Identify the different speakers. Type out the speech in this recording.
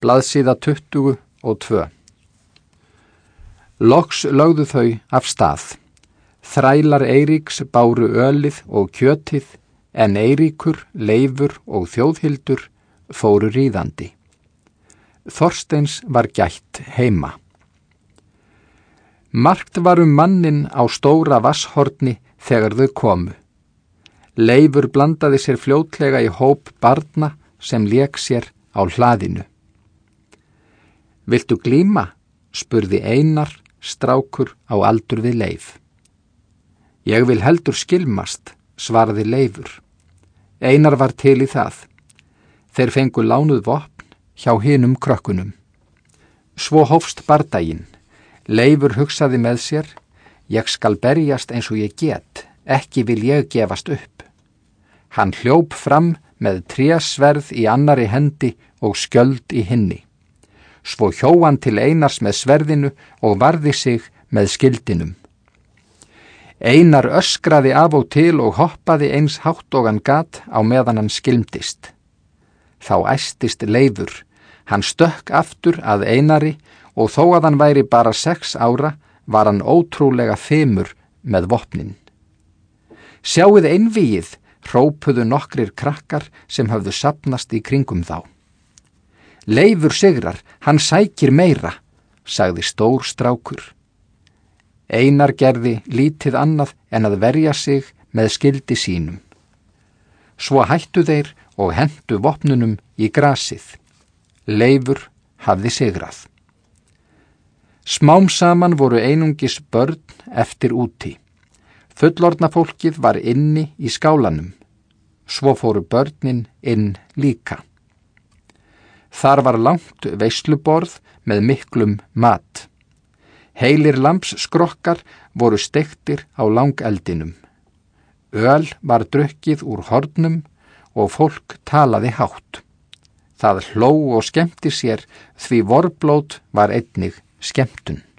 Speaker 1: blaðsíða 22. Loks lögðu þau af stað. Þrælar Eiríks báru ölið og kjötið, en Eiríkur, Leifur og Þjóðhildur fóru ríðandi. Þorsteins var gætt heima. Margt var manninn á stóra vatnshorni þegar þau komu. Leifur blandaði sér fljótlega í hóp barna sem lék sér á hlaðinu. Viltu glíma? Spurði Einar, strákur á aldur við Leif. Ég vil heldur skilmast, svaraði Leifur. Einar var til í það. Þeir fengu lánuð vopn hjá hinum krökkunum. Svo hófst bardaginn. Leifur hugsaði með sér, ég skal berjast eins og ég get, ekki vil ég gefast upp. Hann hljóp fram með trésverð í annari hendi og skjöld í hinni. Svo hjó hann til Einars með sverðinu og varði sig með skildinum. Einar öskraði af og til og hoppaði eins hátt og hann gat á meðan hann skilmdist. Þá æstist Leifur, hann stökk aftur að Einari og þó að hann væri bara 6 ára var hann ótrúlega fimur með vopnin. Sjáið einvígið, hrópuðu nokkrir krakkar sem höfðu safnast í kringum þá. Leifur sigrar, hann sækir meira, sagði stór strákur. Einar gerði lítið annað en að verja sig með skildi sínum. Svo hættu þeir og hentu vopnunum í grasið. Leifur hafði sigrað. Smám saman voru einungis börn eftir úti. Fullorðna fólkið var inni í skálanum. Svo fóru börnin inn líka. Þar var langt veisluborð með miklum mat. Heilir lambsskrokkar voru steiktir á langeldinum. Öl var drukkið úr hornum og fólk talaði hátt. Það hló og skemmti sér því vorblót var einnig skemmtun.